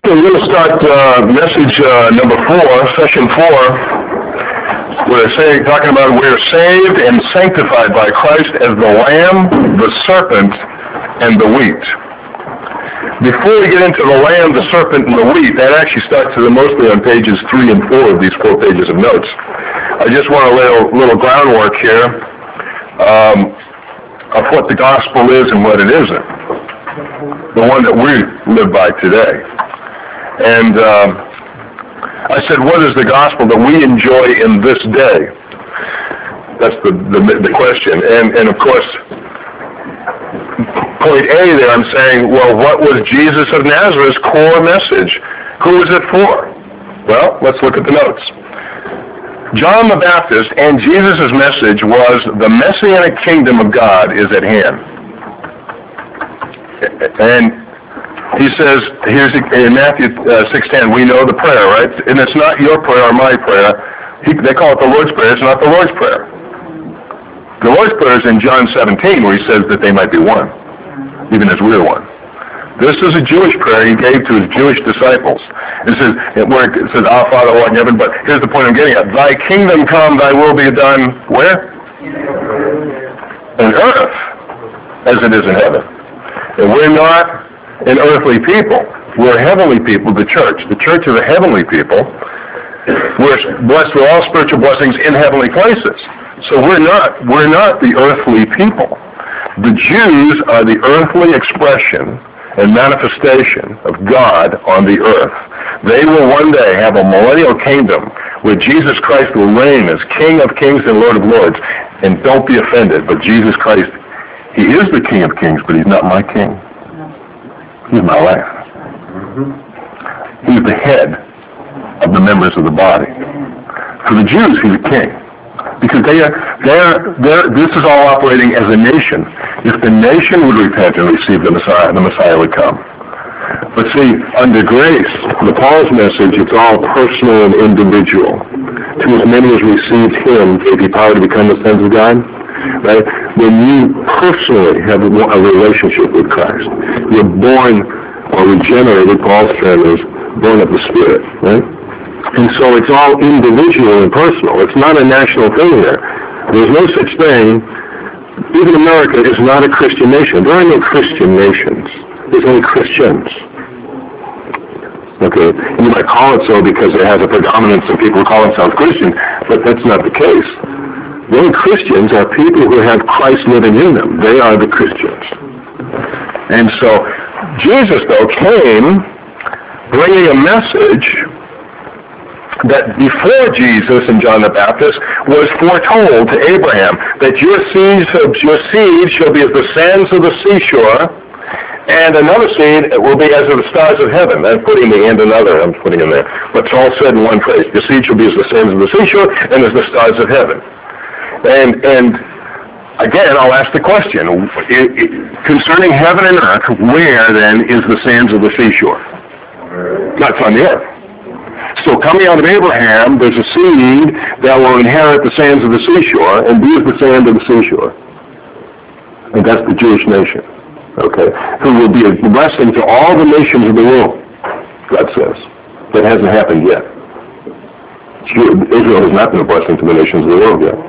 We're going to start message number 4, session 4. We're talking about we're saved and sanctified by Christ as the lamb, the serpent, and the wheat. Before we get into the lamb, the serpent, and the wheat, that actually starts mostly on pages 3 and 4 of these 4 pages of notes. I just want to lay a little groundwork here of what the gospel is and what it isn't. The one that we live by today. And I said, what is the gospel that we enjoy in this day? That's the question. And of course, point A there, I'm saying, well, what was Jesus of Nazareth's core message? Who was it for? Well, let's look at the notes. John the Baptist and Jesus' message was the Messianic kingdom of God is at hand. And he says, here's in Matthew 6:10, we know the prayer, right? And it's not your prayer or my prayer. They call it the Lord's Prayer. It's not the Lord's Prayer. The Lord's Prayer is in John 17, where he says that they might be one, even as we're one. This is a Jewish prayer he gave to his Jewish disciples. It says, Our Father who art in heaven, but here's the point I'm getting at. Thy kingdom come, thy will be done, where? On earth, as it is in heaven. And we're not an earthly people. We're heavenly people, the church. The church is a heavenly people. We're blessed with all spiritual blessings in heavenly places. So we're not the earthly people. The Jews are the earthly expression and manifestation of God on the earth. They will one day have a millennial kingdom where Jesus Christ will reign as King of kings and Lord of lords. And don't be offended, but Jesus Christ, he is the King of kings, but he's not my king. He's my life. He's the head of the members of the body. For the Jews, he's a king. Because this is all operating as a nation. If the nation would repent and receive the Messiah would come. But see, under grace, the Paul's message, it's all personal and individual. To as many as received him, gave he power to become the sons of God. Right? When you personally have a relationship with Christ, you're born or regenerated, Paul's term is born of the Spirit, right? And so it's all individual and personal. It's not a national thing there. There's no such thing. Even America is not a Christian nation. There are no Christian nations. There's only Christians. Okay? You might call it so because it has a predominance of people who call themselves Christian, but that's not the case. The only Christians are people who have Christ living in them. They are the Christians. And so Jesus, though, came bringing a message that before Jesus and John the Baptist was foretold to Abraham, that your seed shall be as the sands of the seashore, and another seed will be as of the stars of heaven. I'm putting the and another, I'm putting in there. But it's all said in one phrase. Your seed shall be as the sands of the seashore and as the stars of heaven. And again, I'll ask the question, concerning heaven and earth, where then is the sands of the seashore? That's on the earth. So coming out of Abraham, there's a seed that will inherit the sands of the seashore and be as the sand of the seashore. And that's the Jewish nation. Okay? Who will be a blessing to all the nations of the world, God says. That hasn't happened yet. Israel has not been a blessing to the nations of the world yet.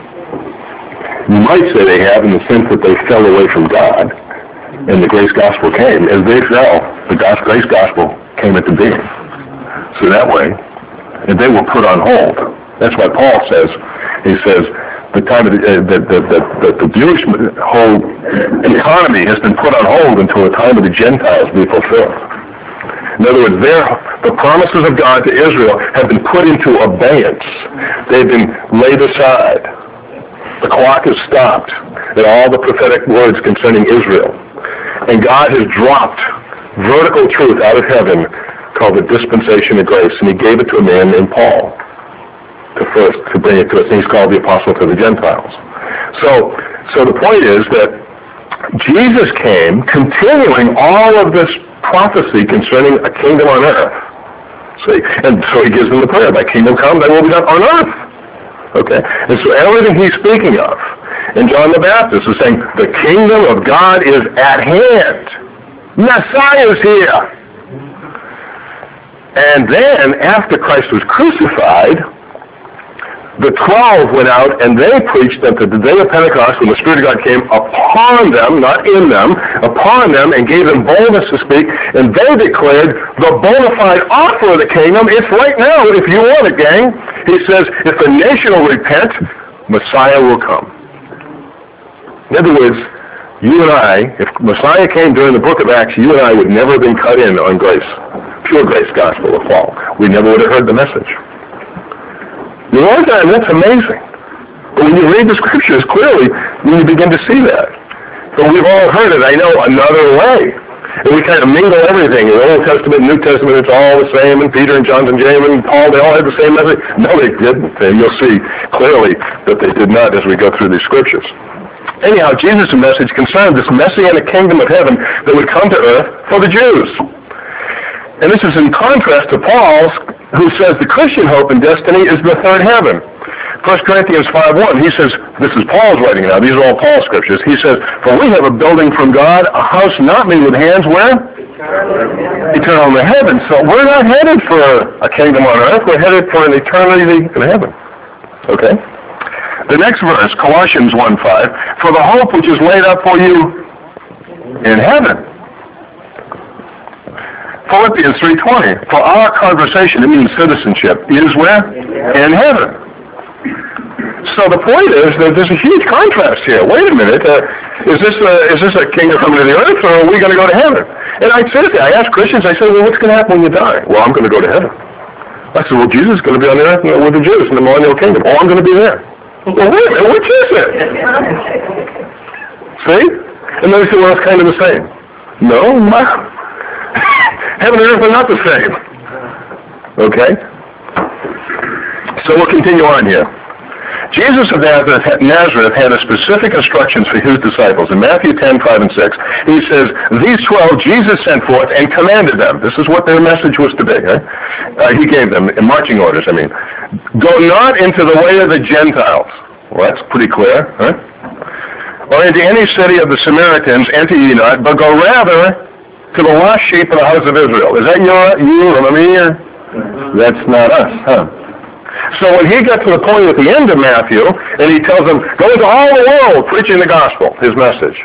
You might say they have in the sense that they fell away from God and the grace gospel came. As they fell, the grace gospel came into being. So that way, and they were put on hold. That's why Paul says, he says, the time of the Jewish whole economy has been put on hold until the time of the Gentiles be fulfilled. In other words, the promises of God to Israel have been put into abeyance. They've been laid aside. The clock has stopped at all the prophetic words concerning Israel. And God has dropped vertical truth out of heaven called the dispensation of grace. And he gave it to a man named Paul to bring it to us. And he's called the apostle to the Gentiles. So the point is that Jesus came continuing all of this prophecy concerning a kingdom on earth. See? And so he gives them the prayer, thy kingdom come, thy will be done on earth. Okay? And so everything he's speaking of, and John the Baptist is saying, the kingdom of God is at hand. Messiah is here. And then, after Christ was crucified, the 12 went out and they preached unto the day of Pentecost when the Spirit of God came upon them, not in them, upon them, and gave them boldness to speak. And they declared the bona fide offer of the kingdom. It's right now if you want it, gang. He says, if the nation will repent, Messiah will come. In other words, you and I, if Messiah came during the book of Acts, you and I would never have been cut in on grace, pure grace gospel of fall. We never would have heard the message. You know, that's amazing. But when you read the scriptures clearly, you begin to see that. But we've all heard it, I know, another way. And we kind of mingle everything. In the Old Testament, New Testament, it's all the same. And Peter and John and James and Paul, they all had the same message. No, they didn't. And you'll see clearly that they did not as we go through these scriptures. Anyhow, Jesus' message concerned this messianic kingdom of heaven that would come to earth for the Jews. And this is in contrast to Paul's, who says the Christian hope and destiny is the third heaven. 1 Corinthians 5:1, he says, this is Paul's writing now, these are all Paul's scriptures. He says, for we have a building from God, a house not made with hands, where? Eternal in the heavens. So we're not headed for a kingdom on earth, we're headed for an eternity in heaven. Okay? The next verse, Colossians 1:5, for the hope which is laid up for you in heaven. Philippians 3:20, for our conversation, it means citizenship, is where? In heaven. So the point is that there's a huge contrast here. Wait a minute, is this a kingdom coming to the earth, or are we going to go to heaven? And I ask Christians, I say, well, what's going to happen when you die? Well, I'm going to go to heaven. I said, well, Jesus is going to be on the earth with the Jews in the millennial kingdom. Oh, I'm going to be there. Well, wait a minute, which is it? See? And then they say, well, it's kind of the same. No, heaven and earth are not the same. Okay? So we'll continue on here. Jesus of Nazareth had a specific instructions for his disciples. In Matthew 10:5 and 6, he says, these 12 Jesus sent forth and commanded them. This is what their message was to be. He gave them in marching orders, Go not into the way of the Gentiles. Well, that's pretty clear. Or into any city of the Samaritans, enter ye not, but go rather to the lost sheep of the house of Israel. Is that you or me? That's not us, huh? So when he got to the point at the end of Matthew, and he tells them, go into all the world preaching the gospel, his message.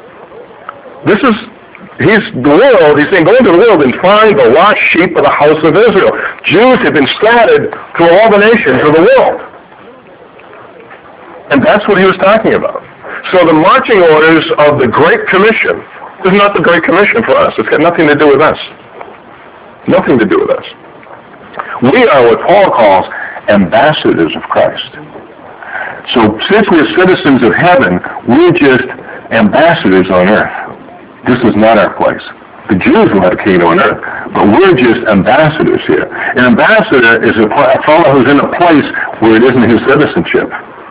He's saying, go into the world and find the lost sheep of the house of Israel. Jews have been scattered through all the nations of the world. And that's what he was talking about. So the marching orders of the Great Commission is not the Great Commission for us. It's got nothing to do with us. Nothing to do with us. We are what Paul calls ambassadors of Christ. So since we're citizens of heaven, we're just ambassadors on earth. This is not our place. The Jews will have a kingdom on earth, but we're just ambassadors here. An ambassador is a fellow who's in a place where it isn't his citizenship.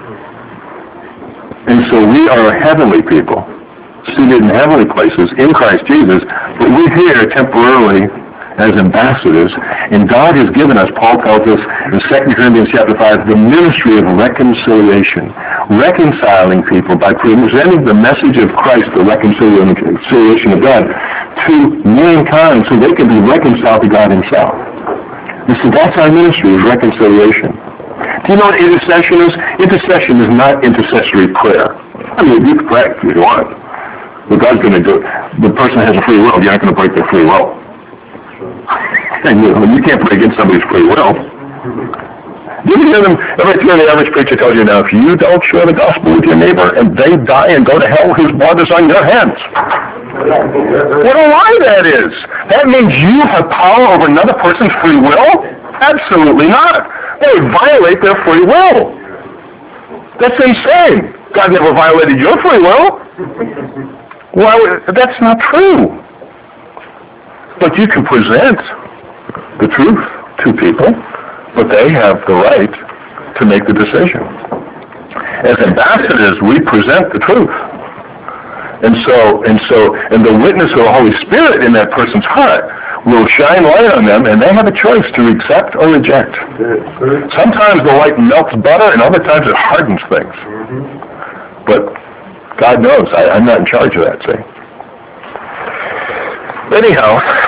And so we are heavenly people, seated in heavenly places in Christ Jesus, but we're here temporarily as ambassadors, and God has given us, Paul tells us in 2 Corinthians chapter 5, the ministry of reconciliation, reconciling people by presenting the message of Christ, the reconciliation of God, to mankind so they can be reconciled to God himself. And so that's our ministry, is reconciliation. Do you know what intercession is? Intercession is not intercessory prayer. You can pray if you want, but God's going to do it. The person has a free will. You're not going to break their free will. And you can't pray against somebody's free will. You hear them, every time the average preacher tells you, now, if you don't share the gospel with your neighbor and they die and go to hell, his blood is on your hands. What a lie that is. That means you have power over another person's free will? Absolutely not. That would violate their free will. That's insane. God never violated your free will. That's not true. But you can present the truth to people, but they have the right to make the decision. As ambassadors, we present the truth. And the witness of the Holy Spirit in that person's heart will shine light on them, and they have a choice to accept or reject. Sometimes the light melts butter, and other times it hardens things. But God knows, I'm not in charge of that, see. Anyhow,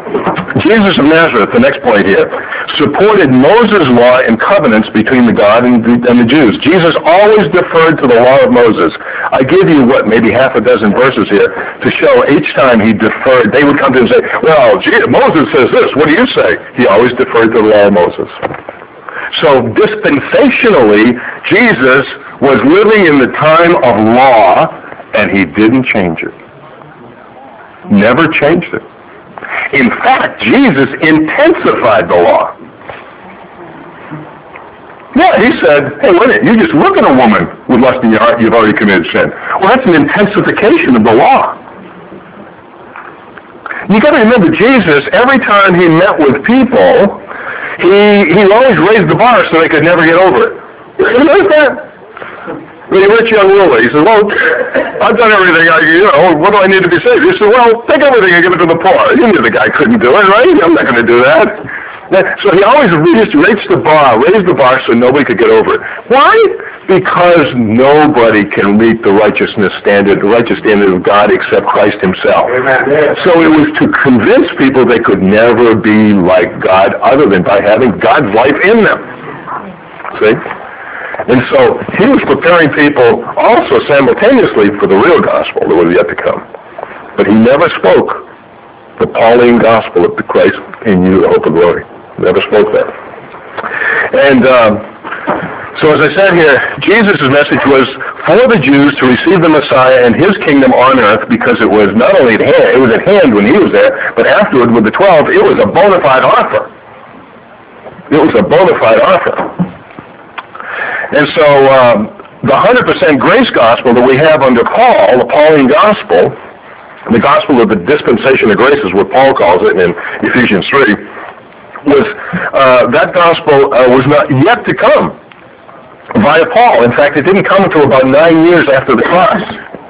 Jesus of Nazareth, the next point here, supported Moses' law and covenants between the God and the Jews. Jesus always deferred to the law of Moses. I give you, maybe half a dozen verses here to show each time he deferred. They would come to him and say, well, Moses says this. What do you say? He always deferred to the law of Moses. So dispensationally, Jesus was living in the time of law, and he didn't change it. Never changed it. In fact, Jesus intensified the law. Yeah, he said, hey, wait a minute, you just look at a woman with lust in your heart, you've already committed sin. Well, that's an intensification of the law. You got to remember, Jesus, every time he met with people, he always raised the bar so they could never get over it. You notice that? When he rich young ruler, he says, well, I've done everything, what do I need to be saved? He said, well, take everything and give it to the poor. You knew the guy couldn't do it, right? I'm not going to do that. So he always just raised the bar so nobody could get over it. Why? Because nobody can meet the righteous standard of God except Christ himself. Amen. So it was to convince people they could never be like God other than by having God's life in them. See? And so he was preparing people also simultaneously for the real gospel that was yet to come. But he never spoke the Pauline gospel of the Christ in you, the hope of glory. Never spoke that. And so as I said here, Jesus' message was for the Jews to receive the Messiah and his kingdom on earth, because it was not only at hand, it was at hand when he was there, but afterward with the 12, it was a bona fide offer. It was a bona fide offer. And so the 100% grace gospel that we have under Paul, the Pauline gospel, the gospel of the dispensation of grace is what Paul calls it in Ephesians 3, was that gospel was not yet to come via Paul. In fact, it didn't come until about 9 years after the cross.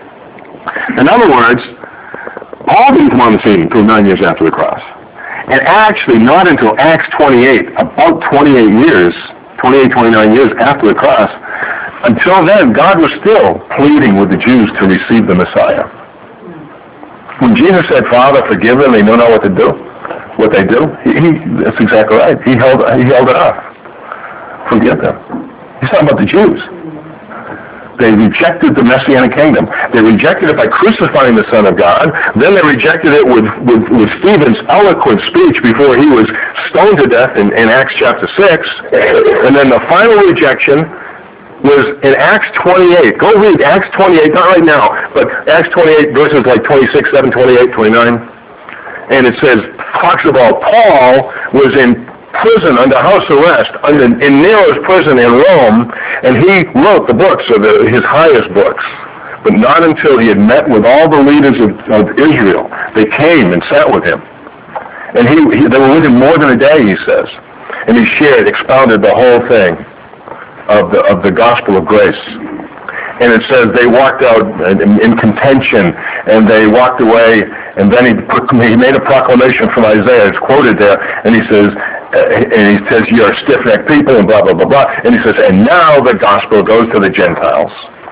In other words, Paul didn't come on the scene until 9 years after the cross. And actually not until Acts 28, about 28, 29 years after the cross. Until then, God was still pleading with the Jews to receive the Messiah. When Jesus said, Father, forgive them, they don't know what to do. What they do, that's exactly right. He held it up. Forgive them. He's talking about the Jews. They rejected the Messianic kingdom. They rejected it by crucifying the Son of God. Then they rejected it with Stephen's eloquent speech before he was stoned to death in Acts chapter 6. And then the final rejection was in Acts 28. Go read Acts 28, not right now, but Acts 28 verses like 26, 7, 28, 29. And it talks about Paul was in prison under house arrest in Nero's prison in Rome, and he wrote the books of his highest books. But not until he had met with all the leaders of Israel. They came and sat with him. And they were with him more than a day, he says. And he expounded the whole thing of the gospel of grace. And it says they walked out in contention, and they walked away, and then he made a proclamation from Isaiah. It's quoted there, and he says, you're stiff-necked people, and blah, blah, blah, blah. And he says, and now the gospel goes to the Gentiles.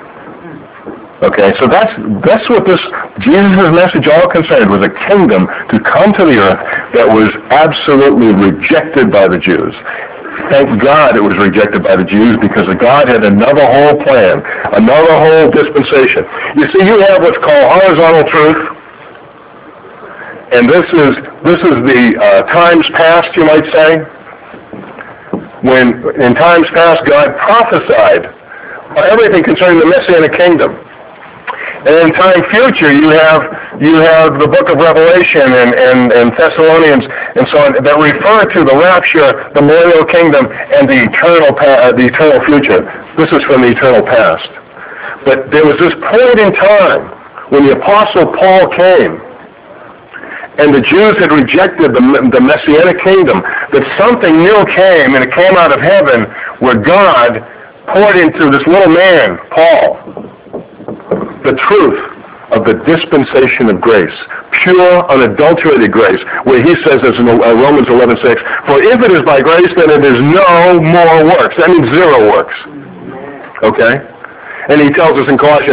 Okay, so that's what this Jesus' message all concerned, was a kingdom to come to the earth that was absolutely rejected by the Jews. Thank God it was rejected by the Jews, because God had another whole plan, another whole dispensation. You see, you have what's called horizontal truth, and this is the times past, you might say. When in times past God prophesied everything concerning the Messianic kingdom. And in time future, you have the book of Revelation and Thessalonians and so on that refer to the rapture, the millennial kingdom, and the eternal future. This is from the eternal past. But there was this point in time when the Apostle Paul came, and the Jews had rejected the Messianic kingdom, that something new came, and it came out of heaven, where God poured into this little man, Paul, the truth of the dispensation of grace, pure, unadulterated grace, where he says, as in Romans 11:6, for if it is by grace, then it is no more works. That means zero works. Okay? And he tells us in Colossians,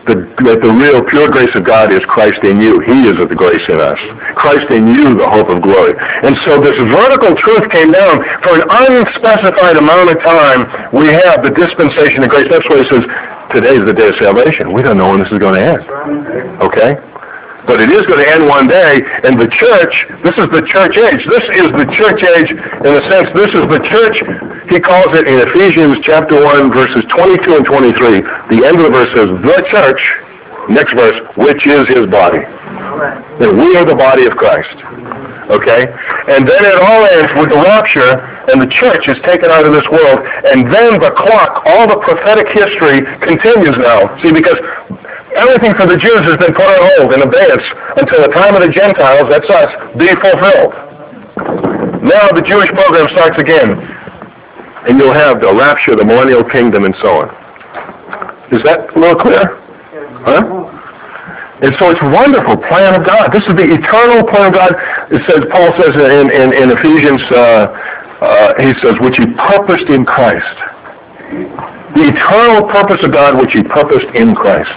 that the real pure grace of God is Christ in you. He is the grace in us. Christ in you, the hope of glory. And so this vertical truth came down for an unspecified amount of time. We have the dispensation of grace. That's why he says, today is the day of salvation. We don't know when this is going to end. Okay? But it is going to end one day, and the church, this is the church age. This is the church age in a sense. This is the church, he calls it in Ephesians chapter 1, verses 22 and 23. The end of the verse says, the church, next verse, which is his body. And we are the body of Christ. Okay? And then it all ends with the rapture, and the church is taken out of this world, and then the clock, all the prophetic history continues now. See, because everything for the Jews has been put on hold in advance until the time of the Gentiles, that's us, be fulfilled. Now the Jewish program starts again, and you'll have the rapture, the millennial kingdom, and so on. Is that a little clear? Huh? And so it's a wonderful plan of God. This is the eternal plan of God. It says, Paul says in Ephesians, he says, which he purposed in Christ. The eternal purpose of God, which he purposed in Christ.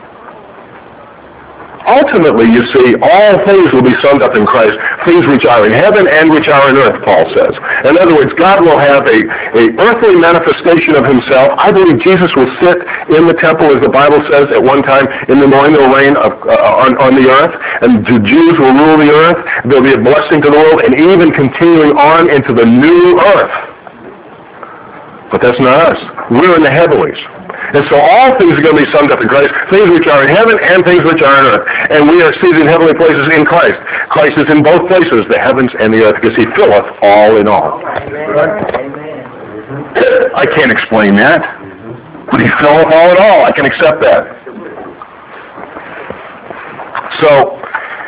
Ultimately, you see, all things will be summed up in Christ, things which are in heaven and which are in earth, Paul says. In other words, God will have a earthly manifestation of himself. I believe Jesus will sit in the temple, as the Bible says, at one time in the millennial reign on the earth, and the Jews will rule the earth. There'll be a blessing to the world, and even continuing on into the new earth. But that's not us. We're in the heavenlies. And so all things are going to be summed up in Christ, things which are in heaven and things which are on earth. And we are seated in heavenly places in Christ. Christ is in both places, the heavens and the earth, because he filleth all in all. Amen. I can't explain that, but he filleth all in all. I can accept that. So,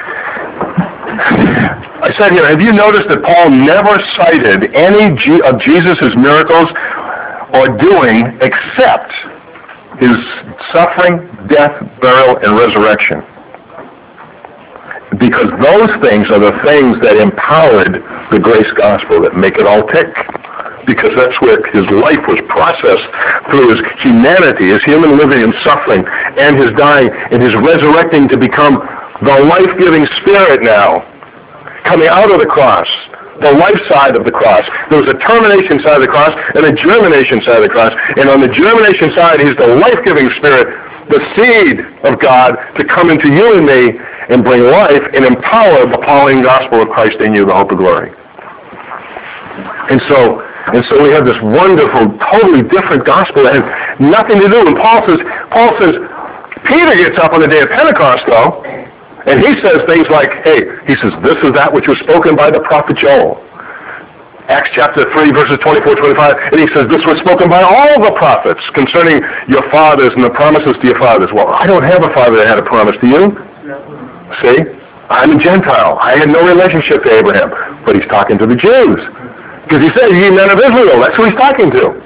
I said here, have you noticed that Paul never cited any of Jesus' miracles or doing except his suffering, death, burial, and resurrection? Because those things are the things that empowered the grace gospel, that make it all tick. Because that's where his life was processed through his humanity, his human living and suffering, and his dying, and his resurrecting to become the life-giving spirit now, coming out of the cross. The life side of the cross. There was a termination side of the cross and a germination side of the cross. And on the germination side, he's the life-giving spirit, the seed of God to come into you and me and bring life and empower the Pauline gospel of Christ in you, the hope of glory. And so we have this wonderful, totally different gospel that has nothing to do. And Paul says, Peter gets up on the day of Pentecost, though, and he says things like, hey, he says, this is that which was spoken by the prophet Joel. Acts chapter 3, verses 24, 25. And he says, this was spoken by all the prophets concerning your fathers and the promises to your fathers. Well, I don't have a father that had a promise to you. See? I'm a Gentile. I had no relationship to Abraham. But he's talking to the Jews. Because he said, ye men of Israel. That's who he's talking to.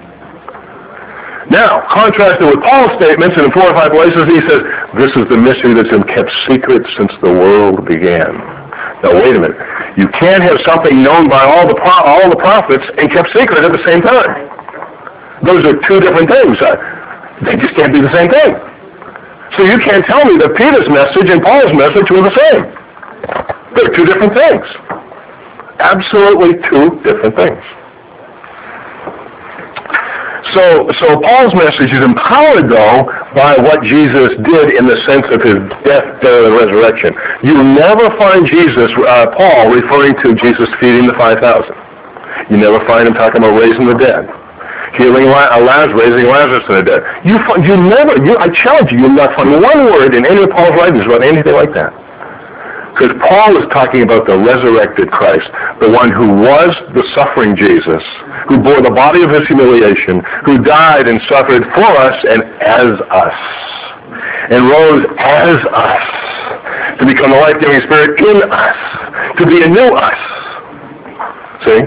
Now, contrasted with Paul's statements in 4 or 5 places, he says, this is the mystery that's been kept secret since the world began. Now, wait a minute. You can't have something known by all the prophets and kept secret at the same time. Those are two different things. They just can't be the same thing. So you can't tell me that Peter's message and Paul's message were the same. They're two different things. Absolutely two different things. So Paul's message is empowered, though, by what Jesus did in the sense of his death, burial, and resurrection. You never find Paul referring to Jesus feeding the 5,000. You never find him talking about raising the dead, healing Lazarus, raising Lazarus from the dead. I challenge you, you'll not find one word in any of Paul's writings about anything like that. Because Paul is talking about the resurrected Christ, the one who was the suffering Jesus, who bore the body of his humiliation, who died and suffered for us and as us, and rose as us, to become the life-giving spirit in us, to be a new us. See?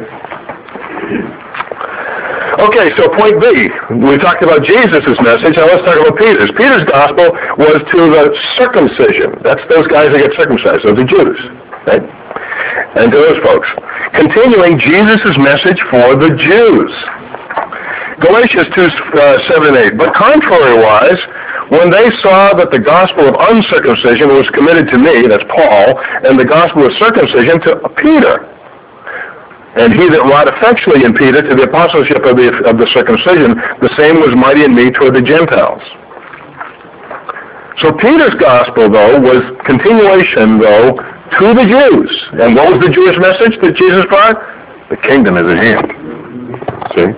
Okay, so point B. We talked about Jesus' message. Now let's talk about Peter's. Peter's gospel was to the circumcision. That's those guys that get circumcised, those are Jews. Right? And to those folks. Continuing Jesus' message for the Jews. Galatians 2, 7 and 8. But contrariwise, When they saw that the gospel of uncircumcision was committed to me, that's Paul, and the gospel of circumcision to Peter, and he that wrought effectually in Peter to the apostleship of the circumcision, the same was mighty in me toward the Gentiles. So Peter's gospel, though, was continuation, though, to the Jews. And what was the Jewish message that Jesus brought? The kingdom is at hand. See?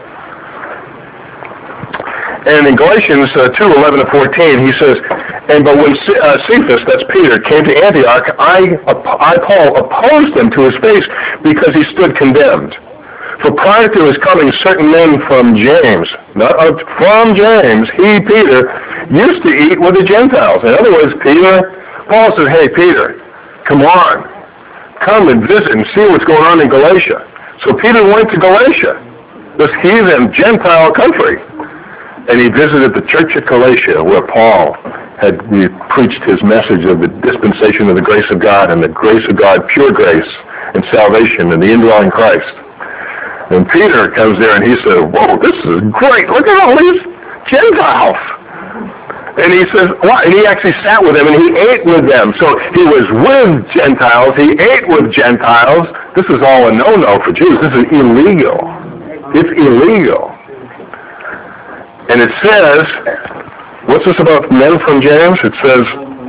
And in Galatians 2:11-14, he says, but when Cephas, that's Peter, came to Antioch, I, Paul, opposed him to his face because he stood condemned. For prior to his coming, certain men from James, from James, he, Peter, used to eat with the Gentiles. In other words, Paul says, hey, Peter, come on, come and visit and see what's going on in Galatia. So Peter went to Galatia, this heathen Gentile country. And he visited the church at Galatia, where Paul had preached his message of the dispensation of the grace of God, and the grace of God, pure grace and salvation and the indwelling Christ. And Peter comes there and he says, whoa, this is great. Look at all these Gentiles. And he says, what? And he actually sat with them and he ate with them. So he was with Gentiles. He ate with Gentiles. This is all a no-no for Jews. This is illegal. It's illegal. And it says, what's this about men from James? It says,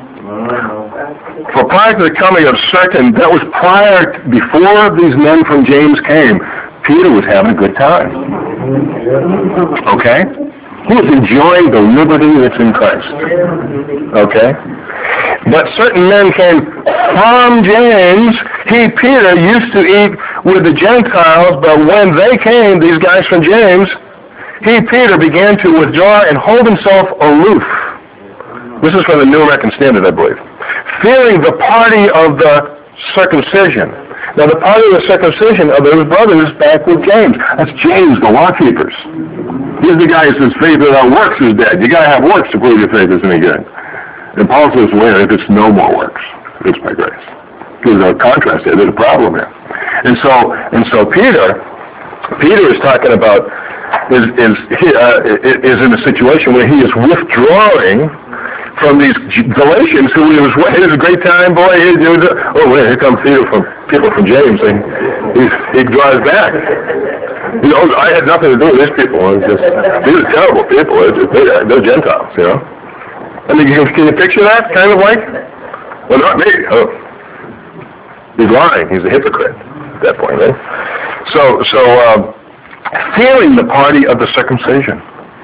for prior to the coming of certain, that was before these men from James came, Peter was having a good time. Okay? He was enjoying the liberty that's in Christ. Okay? But certain men came from James. He, Peter, used to eat with the Gentiles, but when they came, these guys from James, he, Peter, began to withdraw and hold himself aloof. This is from the New American Standard, I believe. Fearing the party of the circumcision. Now, the party of the circumcision are those brothers back with James. That's James, the law keepers. He's the guy who says faith without works is dead. You got to have works to prove your faith is any good. And Paul says, well, if it's no more works, it's by grace. There's a contrast there. There's a problem here. And so Peter is talking about is in a situation where he is withdrawing from these Galatians who he was, it was a great time, boy. Here comes people from James, and he drives back. You know, I had nothing to do with these people. These are terrible people. They're Gentiles, you know. I mean, can you picture that? Kind of like, well, not me. Oh. He's lying. He's a hypocrite at that point, right? So, fearing the party of the circumcision.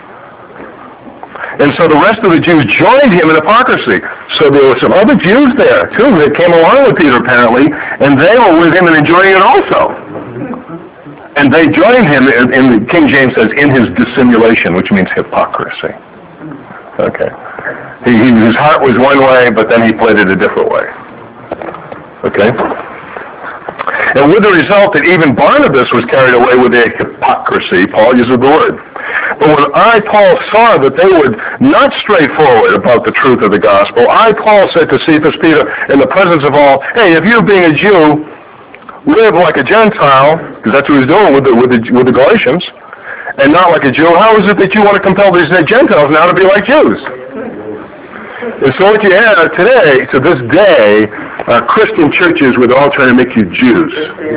And so the rest of the Jews joined him in hypocrisy. So there were some other Jews there, too, that came along with Peter, apparently, and they were with him and enjoying it also. And they joined him, in King James says, in his dissimulation, which means hypocrisy. Okay. His heart was one way, but then he played it a different way. Okay? And with the result that even Barnabas was carried away with their hypocrisy, Paul uses the word. But when Paul, saw that they were not straightforward about the truth of the gospel, Paul, said to Cephas, Peter, in the presence of all, hey, if you being a Jew, live like a Gentile, because that's what he was doing with the Galatians, and not like a Jew, how is it that you want to compel these Gentiles now to be like Jews? And so what you have today, to this day, Christian churches would all try to make you Jews.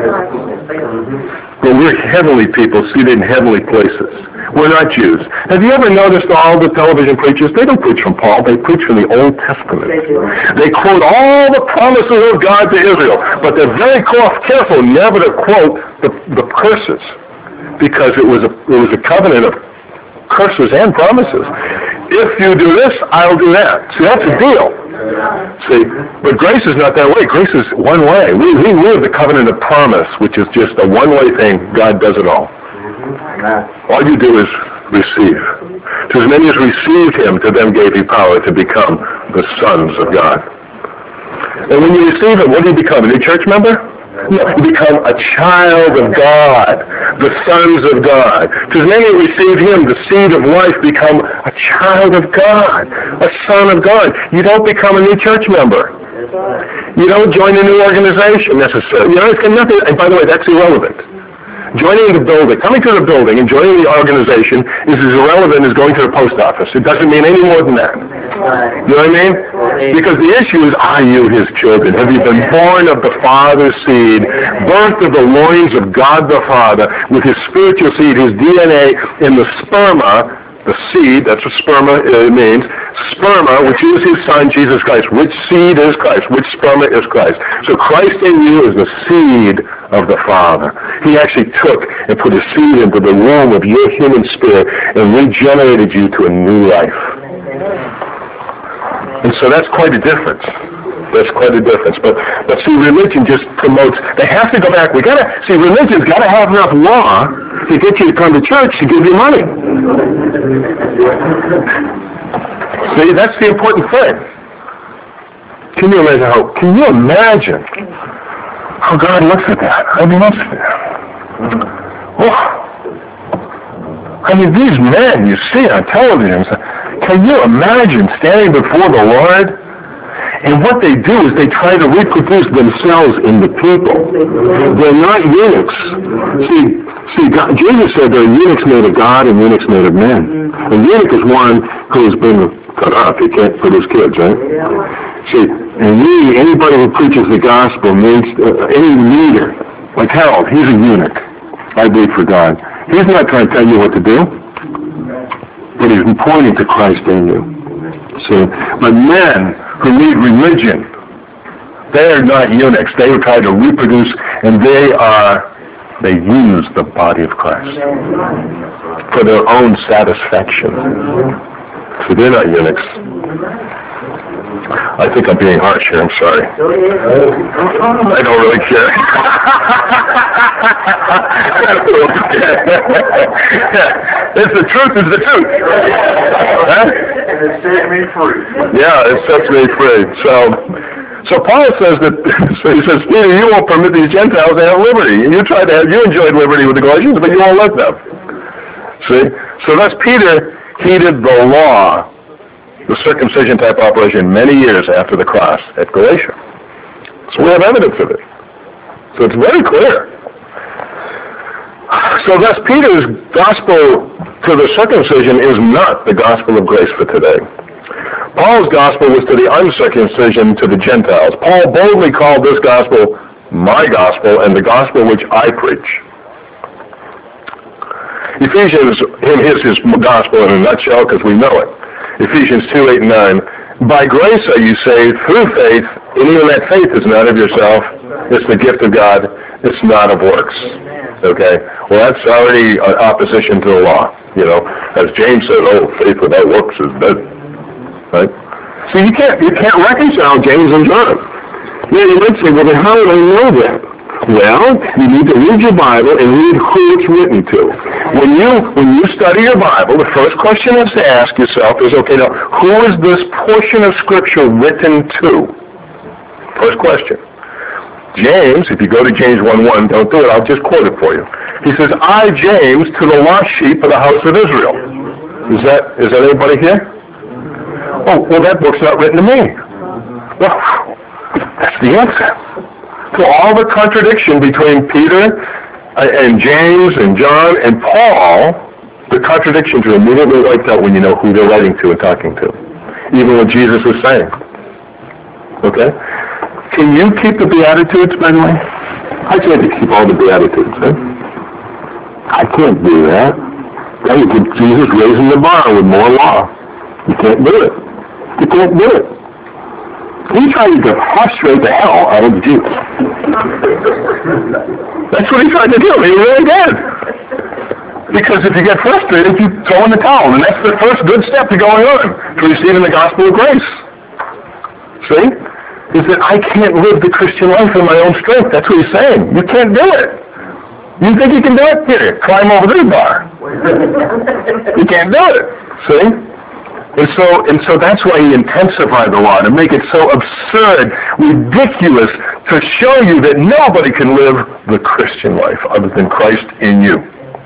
But we're heavenly people seated in heavenly places. We're not Jews. Have you ever noticed all the television preachers? They don't preach from Paul. They preach from the Old Testament. They quote all the promises of God to Israel. But they're very careful never to quote the curses. Because it was a covenant of curses and promises. If you do this, I'll do that. See, that's a deal. See, but grace is not that way. Grace is one way. We live the covenant of promise, which is just a one-way thing. God does it all. All you do is receive. To as many as received him, to them gave he power to become the sons of God. And when you receive him, what do you become? A new church member? No, you become a child of God, the sons of God. To as many as receive him, the seed of life, become a child of God, a son of God. You don't become a new church member. You don't join a new organization necessarily. You know, it's got nothing. And by the way, that's irrelevant. Joining the building, coming to the building and joining the organization is as irrelevant as going to the post office. It doesn't mean any more than that. You know what I mean? Because the issue is, are you his children? Have you been born of the Father's seed, birthed of the loins of God the Father, with his spiritual seed, his DNA in the sperma, the seed, that's what sperma means, sperma, which is his son, Jesus Christ. Which seed is Christ? Which sperma is Christ? So Christ in you is the seed of the Father. He actually took and put his seed into the womb of your human spirit and regenerated you to a new life. And so that's quite a difference. That's quite a difference. But see, religion just promotes, they have to go back. Religion's got to have enough law to get you to come to church to give you money. See, that's the important thing. Can you imagine how God looks at that? I mean, these men you see on television, can you imagine standing before the Lord? And what they do is they try to reproduce themselves in the people. They're not eunuchs. See, Jesus said there are eunuchs made of God and eunuchs made of men. A eunuch is one who has been cut off. He can't produce kids, right? See, and anybody who preaches the gospel needs, any leader, like Harold, he's a eunuch. I believe for God. He's not trying to tell you what to do, but he's pointing to Christ in you. See, but men who need religion, they are not eunuchs. They try to reproduce, and they use the body of Christ for their own satisfaction. So they're not eunuchs. I think I'm being harsh here. I'm sorry. I don't really care. It's the truth is the truth. Huh? And it set me free. Yeah, it sets me free. So Paul says that, he says, Peter, you won't permit these Gentiles to have liberty. You enjoyed liberty with the Galatians, but you won't let them. See? So that's Peter heeded the law, the circumcision type operation, many years after the cross at Galatia. So we have evidence of it. So it's very clear. So thus Peter's gospel to the circumcision is not the gospel of grace for today. Paul's gospel was to the uncircumcision, to the Gentiles. Paul boldly called this gospel my gospel and the gospel which I preach. Ephesians is his gospel in a nutshell because we know it. Ephesians 2:8 and 9. By grace are you saved through faith, and even that faith is not of yourself. It's the gift of God. It's not of works. Okay? Well, that's already an opposition to the law. You know, as James said, faith without works is dead. Right? So you can't reconcile James and John. Yeah, you might say, well, then how do I know that? Well, you need to read your Bible and read who it's written to. When you study your Bible, the first question you have to ask yourself is, okay, now, who is this portion of Scripture written to? First question. James, if you go to James 1:1, don't do it, I'll just quote it for you. He says, I, James, to the lost sheep of the house of Israel. Is that anybody here? Oh, well, that book's not written to me. Well, that's the answer. So all the contradiction between Peter and James and John and Paul, the contradictions are immediately wiped out when you know who they're writing to and talking to. Even what Jesus was saying. Okay? Can you keep the Beatitudes, by the way? I can't keep all the Beatitudes, eh? I can't do that. You put Jesus raising the bar with more law. You can't do it. You can't do it. He tried to frustrate the hell out of the Jews. That's what he tried to do. He really did. Because if you get frustrated, you throw in the towel. And that's the first good step to going on, to receiving the gospel of grace. See? Is that I can't live the Christian life in my own strength. That's what he's saying. You can't do it. You think you can do it? Here, climb over this bar. You can't do it. See? And so that's why he intensified the law, to make it so absurd, ridiculous, to show you that nobody can live the Christian life other than Christ in you.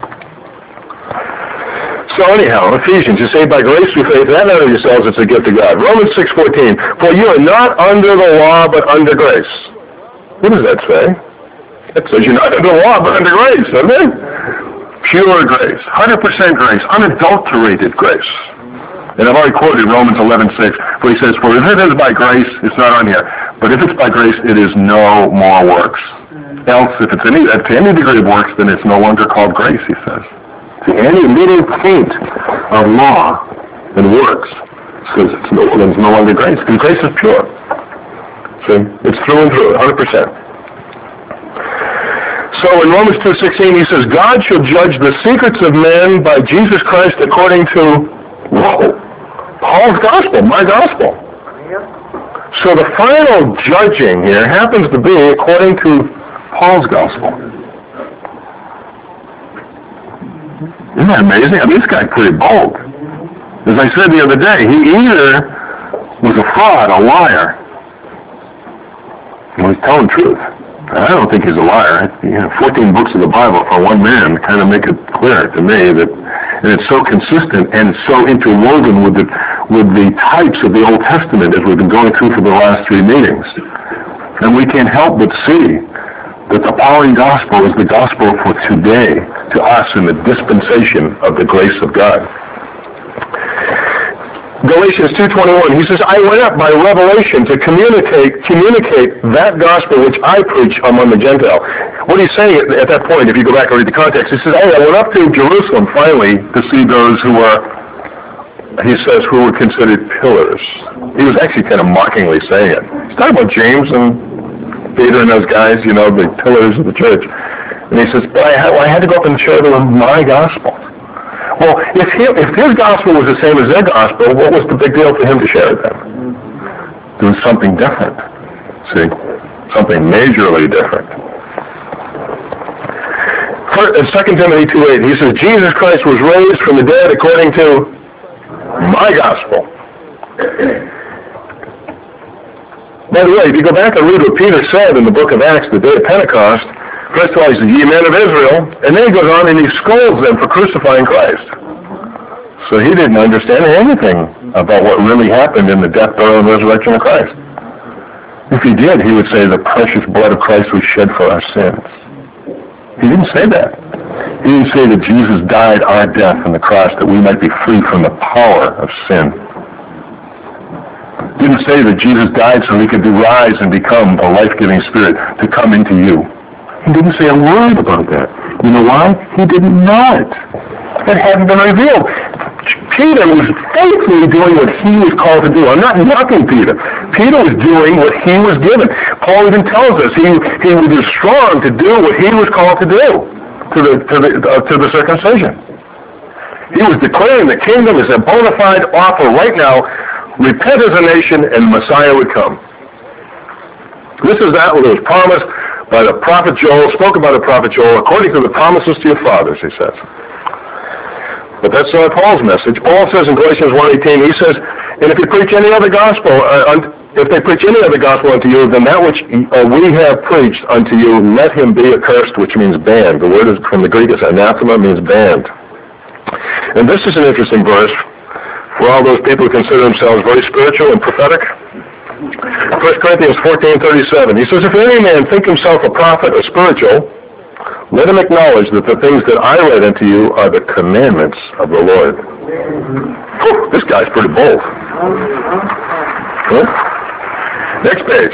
So anyhow, Ephesians, you're saved by grace through faith, and not of yourselves, it's a gift of God. Romans 6:14, for you are not under the law, but under grace. What does that say? It says you're not under the law, but under grace, doesn't it? Pure grace, 100% grace, unadulterated grace. And I've already quoted Romans 11:6, where he says, "For if it is by grace," it's not on here, "but if it's by grace, it is no more works. Else, if it's to any degree of works, then it's no longer called grace," he says. See, any little taint of law and works says it's no longer grace, because grace is pure. See, it's through and through, 100%. So in Romans 2:16, he says, "God shall judge the secrets of men by Jesus Christ according to," Paul's gospel, my gospel. So the final judging here happens to be according to Paul's gospel. Isn't that amazing? I mean, this guy's pretty bold. As I said the other day, he either was a fraud, a liar, and he's telling the truth. I don't think he's a liar. 14 books of the Bible for one man kind of make it clear to me that, and it's so consistent and so interwoven with the types of the Old Testament as we've been going through for the last 3 meetings. And we can't help but see that the Pauline gospel is the gospel for today, to us in the dispensation of the grace of God. Galatians 2:21, he says, "I went up by revelation to communicate that gospel which I preach among the Gentiles." What he's saying at that point, if you go back and read the context, he says, "Hey, I went up to Jerusalem finally to see those who were," he says, "who were considered pillars." He was actually kind of mockingly saying it. He's talking about James and Peter and those guys, the pillars of the church. And he says, "But I had to go up and share them my gospel." Well, if his gospel was the same as their gospel, what was the big deal for him to share it then? There was something different. See? Something majorly different. In 2 Timothy 2:8, he says, "Jesus Christ was raised from the dead according to my gospel." By the way, if you go back and read what Peter said in the book of Acts, the day of Pentecost, first of all, he says, "Ye men of Israel," and then he goes on and he scolds them for crucifying Christ. So he didn't understand anything about what really happened in the death, burial, and resurrection of Christ. If he did, he would say the precious blood of Christ was shed for our sins. He didn't say that. He didn't say that Jesus died our death on the cross that we might be free from the power of sin. He didn't say that Jesus died so he could rise and become a life-giving spirit to come into you. He didn't say a word about that. You know why? He didn't know it. It hadn't been revealed. Peter was faithfully doing what he was called to do. I'm not knocking Peter. Peter was doing what he was given. Paul even tells us he was strong to do what he was called to do to the circumcision. He was declaring the kingdom is a bona fide offer right now. Repent as a nation, and Messiah would come. This is that which was promised by the prophet Joel, spoken by the prophet Joel, according to the promises to your fathers, he says. But that's not Paul's message. Paul says in Galatians 1:18, he says, "And if you preach any other gospel, if they preach any other gospel unto you, then that which we have preached unto you, let him be accursed," which means banned. The word is from the Greek is anathema, means banned. And this is an interesting verse for all those people who consider themselves very spiritual and prophetic. 1 Corinthians 14:37, he says, "If any man think himself a prophet or spiritual, let him acknowledge that the things that I read unto you are the commandments of the Lord." Whew, this guy's pretty bold. Huh? Next page.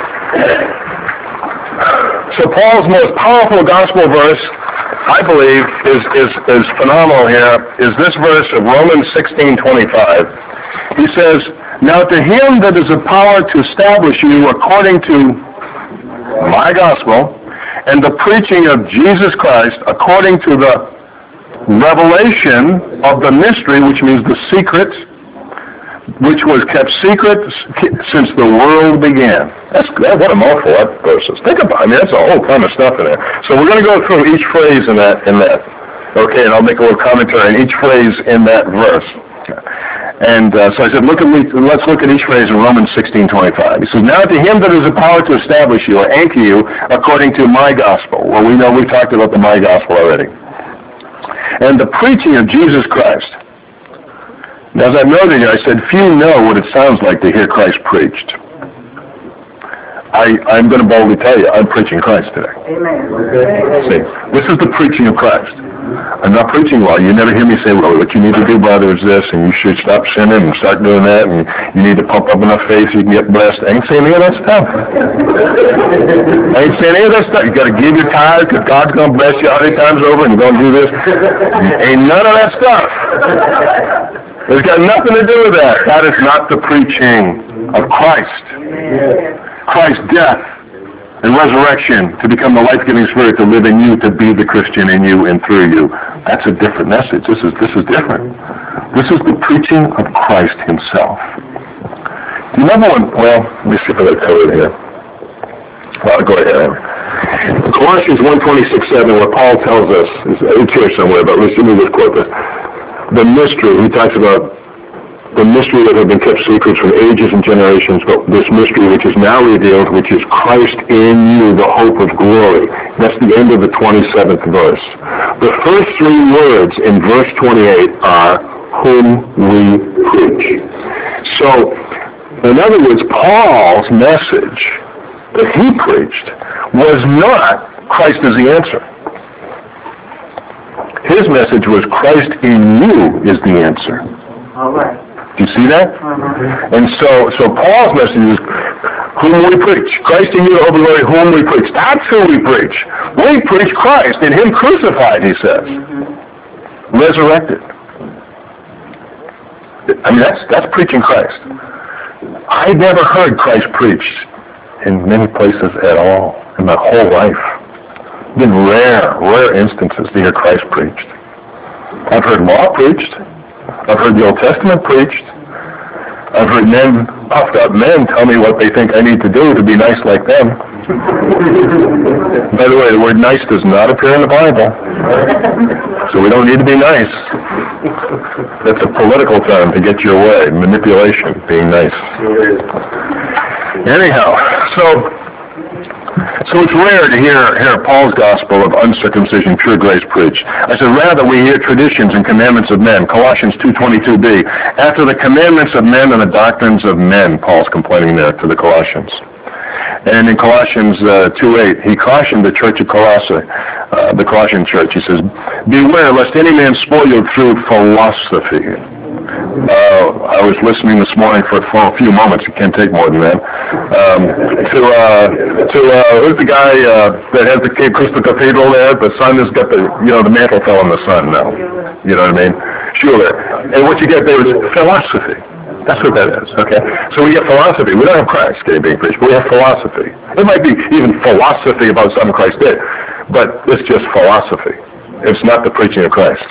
So Paul's most powerful gospel verse, I believe, is phenomenal here, is this verse of Romans 16:25. He says, "Now to him that is the power to establish you according to my gospel, and the preaching of Jesus Christ according to the revelation of the mystery," which means the secret, "which was kept secret since the world began." What a mouthful that verse is. Think about it. I mean, that's a whole ton of stuff in there. So we're going to go through each phrase in that. Okay, and I'll make a little commentary on each phrase in that verse. And so I said, let's look at each phrase in Romans 16:25. He says, "Now to him that is the power to establish you or anchor you according to my gospel." Well, we know we've talked about the my gospel already. "And the preaching of Jesus Christ." Now, as I noted, I said, few know what it sounds like to hear Christ preached. I'm going to boldly tell you, I'm preaching Christ today. Amen. See, this is the preaching of Christ. I'm not preaching law. You never hear me say, well, what you need to do, brother, is this, and you should stop sinning and start doing that, and you need to pump up enough faith so you can get blessed. I ain't saying any of that stuff. I ain't saying any of that stuff. You got to give your tithe because God's going to bless you 100 times over, and you're going to do this. Ain't none of that stuff. It's got nothing to do with that. That is not the preaching of Christ. Christ's death and resurrection to become the life-giving Spirit to live in you, to be the Christian in you and through you. That's a different message. This is different. This is the preaching of Christ himself. Do you remember when, well, let me see if I cover it here. Well, go ahead. Colossians 1:26-7, where Paul tells us, it's here somewhere, but let me just quote this. The mystery, he talks about the mystery that had been kept secret from ages and generations, but this mystery which is now revealed, which is Christ in you, the hope of glory. That's the end of the 27th verse. The first three words in verse 28 are, whom we preach. So, in other words, Paul's message that he preached was not Christ is the answer. His message was Christ in you is the answer. All right. Do you see that? And so Paul's message is whom we preach. Christ in you, the hope of glory, whom we preach. That's who we preach. We preach Christ and him crucified, he says. Resurrected. I mean, that's preaching Christ. I never heard Christ preached in many places at all in my whole life. Been rare instances to hear Christ preached. I've heard law preached. I've heard the Old Testament preached. I've heard puffed up men tell me what they think I need to do to be nice like them. By the way, the word nice does not appear in the Bible. So we don't need to be nice. That's a political term to get your way. Manipulation, being nice. Anyhow, so it's rare to hear Paul's gospel of uncircumcision, pure grace preached. I said, rather we hear traditions and commandments of men. Colossians 2:22b. After the commandments of men and the doctrines of men, Paul's complaining there to the Colossians. And in Colossians 2:8, he cautioned the church of Colossae, the Colossian church. He says, beware lest any man spoil you through philosophy. I was listening this morning for a few moments. It can't take more than that. Who's the guy that has the Cape Crystal Cathedral there? The sun has got the mantle fell on the sun now. You know what I mean? Sure. And what you get there is philosophy. That's what that is, okay? So we get philosophy. We don't have Christ being preached, but we have philosophy. It might be even philosophy about something Christ did, but it's just philosophy. It's not the preaching of Christ.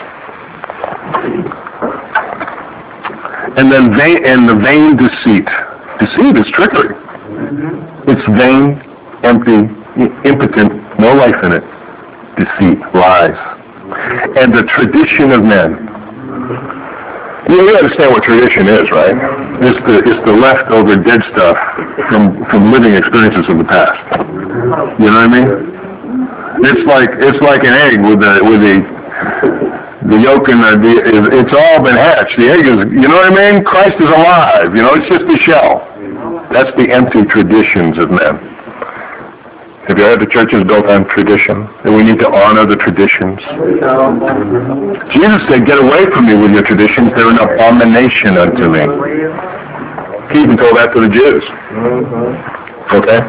And then the vain deceit. Deceit is trickery. It's vain, empty, impotent, no life in it. Deceit, lies. And the tradition of men. You understand what tradition is, right? It's the leftover dead stuff from living experiences of the past. You know what I mean? It's like an egg with the yolk and it's all been hatched. The egg is, you know what I mean? Christ is alive. It's just the shell. That's the empty traditions of men. Have you heard the church is built on tradition? And we need to honor the traditions. Jesus said, get away from me with your traditions. They're an abomination unto me. He even told that to the Jews. Okay?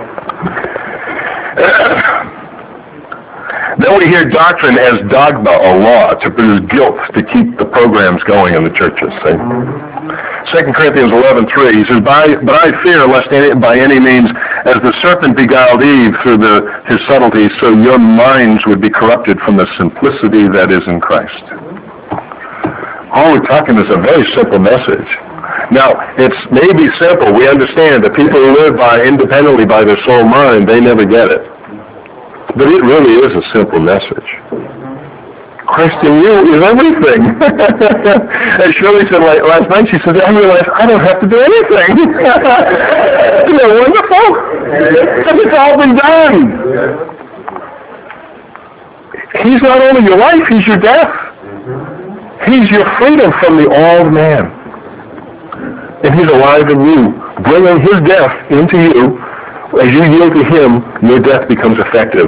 Then we hear doctrine as dogma or law to produce guilt to keep the programs going in the churches. See? 2 Corinthians 11:3, he says, but I fear lest by any means, as the serpent beguiled Eve through his subtlety, so your minds would be corrupted from the simplicity that is in Christ. All we're talking is a very simple message. Now, it's maybe simple. We understand that people who live independently by their soul mind, they never get it. But it really is a simple message. Christ in you is everything. And Shirley said last night, she said, I realized I don't have to do anything. Isn't that wonderful? Because it's all been done. He's not only your life, he's your death. He's your freedom from the old man. And he's alive in you, bringing his death into you, As you yield to him, your death becomes effective.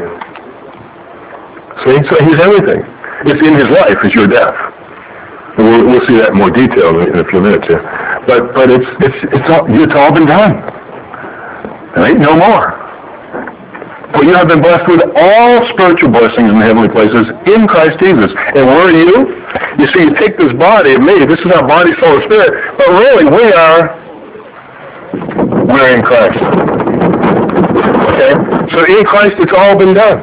See? So he's everything. It's in his life is your death. And we'll see that in more detail in a few minutes here. But it's all been done. There ain't no more. For you have been blessed with all spiritual blessings in the heavenly places in Christ Jesus. And where are you? You see, you take this body of me. This is our body, soul, and spirit. But really, we're in Christ. Okay? So in Christ, it's all been done.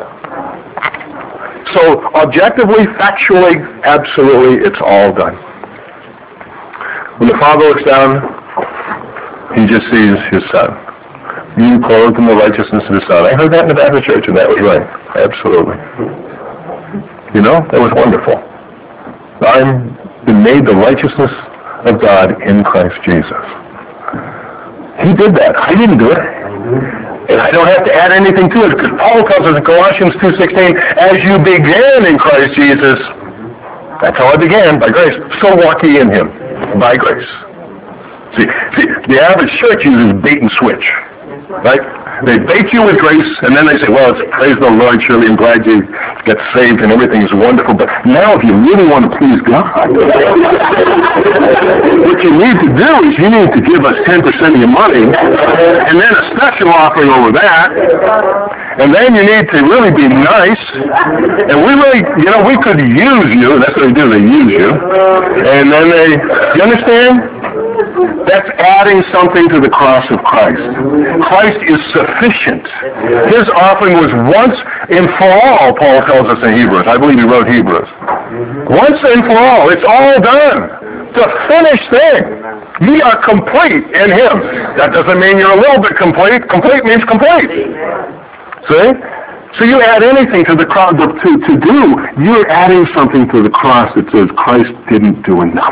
So objectively, factually, absolutely, it's all done. When the Father looks down, he just sees his Son. You clothed in the righteousness of the Son. I heard that in the Baptist church, and that was right. Absolutely. You know, that was wonderful. I'm been made the righteousness of God in Christ Jesus. He did that. I didn't do it. And I don't have to add anything to it, because Paul tells us in Colossians 2:16, as you began in Christ Jesus, that's how I began, by grace, so walk ye in him, by grace. See, the average church uses bait and switch, right? They bait you with grace, and then they say, well, it's praise the Lord, surely I'm glad you get saved and everything is wonderful. But now if you really want to please God, what you need to do is you need to give us 10% of your money, and then a special offering over that, and then you need to really be nice, and we really, we could use you, that's what they do, they use you, and then you understand? That's adding something to the cross of Christ. Christ is sufficient. His offering was once and for all, Paul tells us in Hebrews. I believe he wrote Hebrews. Once and for all. It's all done. It's a finished thing. Ye are complete in him. That doesn't mean you're a little bit complete. Complete means complete. See? So you add anything to the cross to do, you're adding something to the cross that says Christ didn't do enough.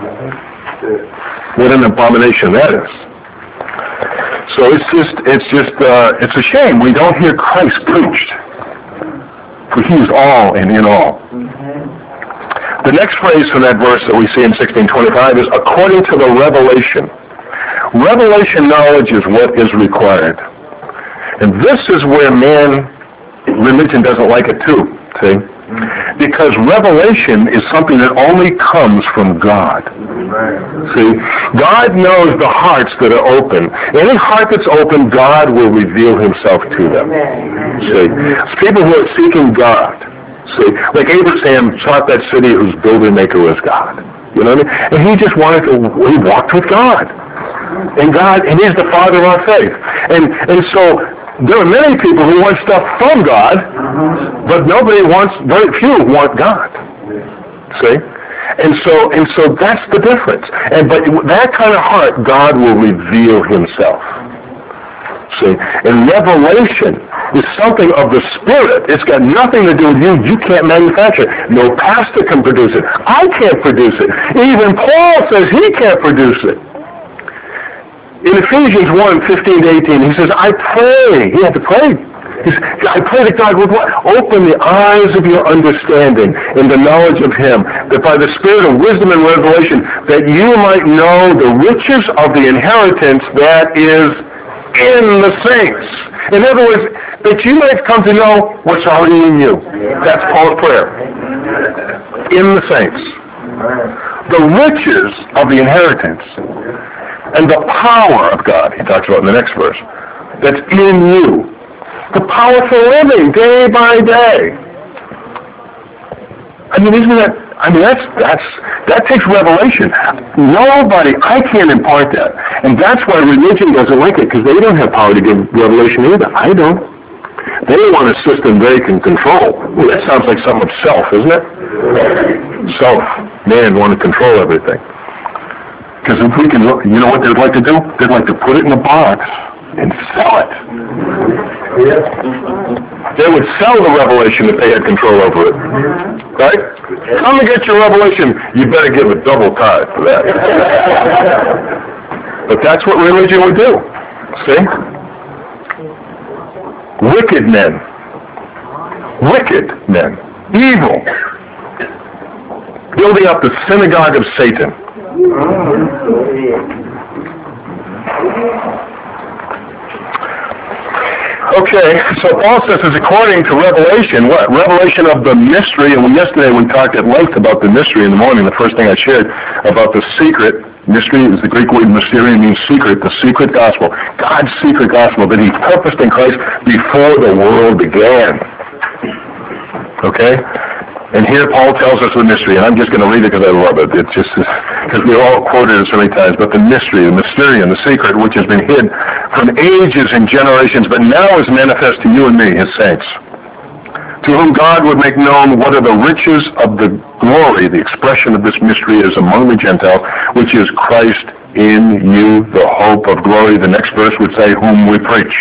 What an abomination that is. So it's a shame we don't hear Christ preached. For he is all and in all. The next phrase from that verse that we see in 16:25 is according to the revelation. Revelation knowledge is what is required. And this is where religion doesn't like it too, see? Because revelation is something that only comes from God. See, God knows the hearts that are open. Any heart that's open, God will reveal himself to them. See, it's people who are seeking God. See, like Abraham sought that city whose builder maker was God. You know what I mean? And he just he walked with God. And he's the father of our faith. And so there are many people who want stuff from God, but very few want God. See? And so that's the difference. But that kind of heart, God will reveal himself. See? And revelation is something of the Spirit. It's got nothing to do with you. You can't manufacture it. No pastor can produce it. I can't produce it. Even Paul says he can't produce it. In Ephesians 1:15-18, he says, I pray. He had to pray. He says, I pray that God would open the eyes of your understanding in the knowledge of him, that by the spirit of wisdom and revelation, that you might know the riches of the inheritance that is in the saints. In other words, that you might come to know what's already in you. That's Paul's prayer. In the saints. The riches of the inheritance. And the power of God, he talks about in the next verse, that's in you. The power for living day by day. That takes revelation. Nobody, I can't impart that. And that's why religion doesn't like it, because they don't have power to give revelation either. I don't. They want a system they can control. Well, that sounds like something of self, isn't it? Self. Man want to control everything. Because if we can look, you know what they'd like to do? They'd like to put it in a box and sell it. They would sell the revelation if they had control over it. Right? Come and get your revelation. You better give a double tithe for that. But that's what religion would do. See? Wicked men. Evil. Building up the synagogue of Satan. Okay, so Paul says it's according to Revelation. What? Revelation of the mystery. And yesterday we talked at length about the mystery in the morning. The first thing I shared about the secret. Mystery is the Greek word mysterion, means secret, the secret gospel. God's secret gospel that he purposed in Christ before the world began. Okay? And here Paul tells us the mystery, and I'm just going to read it because I love it. It's just because we all quoted it so many times. But the mystery, the mysterion, the secret, which has been hid from ages and generations, but now is manifest to you and me, his saints, to whom God would make known what are the riches of the glory, the expression of this mystery is among the Gentiles, which is Christ in you, the hope of glory. The next verse would say, whom we preach.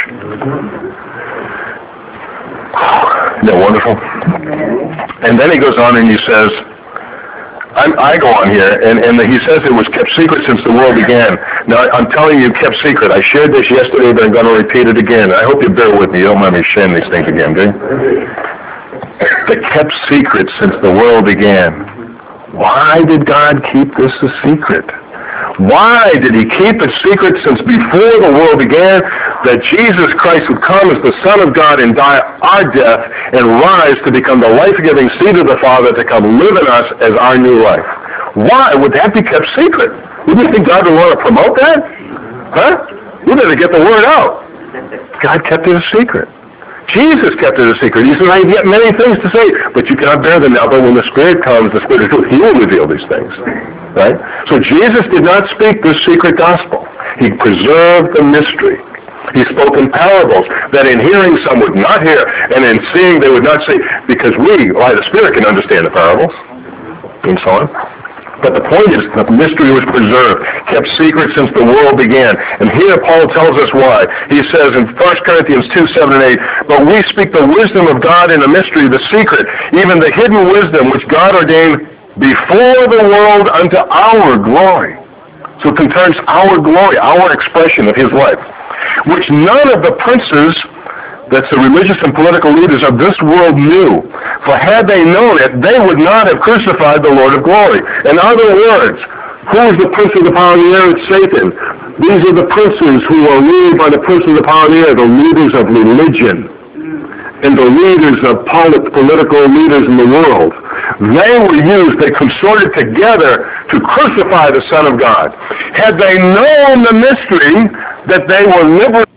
Isn't that wonderful? And then he goes on and he says, I go on here, and he says it was kept secret since the world began. Now, I'm telling you, kept secret. I shared this yesterday, but I'm going to repeat it again. I hope you bear with me. You don't mind me sharing these things again, do you? The kept secret since the world began. Why did God keep this a secret? Why did he keep it secret since before the world began that Jesus Christ would come as the Son of God and die our death and rise to become the life-giving seed of the Father to come live in us as our new life? Why would that be kept secret? Wouldn't you think God would want to promote that? Huh? We better get the word out. God kept it a secret. Jesus kept it a secret. He said, I have yet many things to say, but you cannot bear them now. But when the Spirit comes, the Spirit of truth, he will reveal these things. Right? So Jesus did not speak this secret gospel. He preserved the mystery. He spoke in parables that in hearing some would not hear, and in seeing they would not see, because we, by the Spirit, can understand the parables, and so on. But the point is that the mystery was preserved, kept secret since the world began. And here Paul tells us why. He says in 1 Corinthians 2, 7 and 8, but we speak the wisdom of God in a mystery, the secret, even the hidden wisdom which God ordained before the world unto our glory. So it concerns our glory, our expression of his life, which none of the princes, that's the religious and political leaders of this world, knew. For had they known it, they would not have crucified the Lord of glory. In other words, who is the prince of the power of the air? It's Satan. These are the princes who are ruled by the prince of the power of the air, the leaders of religion and the leaders of political leaders in the world. They were used, they consorted together to crucify the Son of God. Had they known the mystery that they were liberally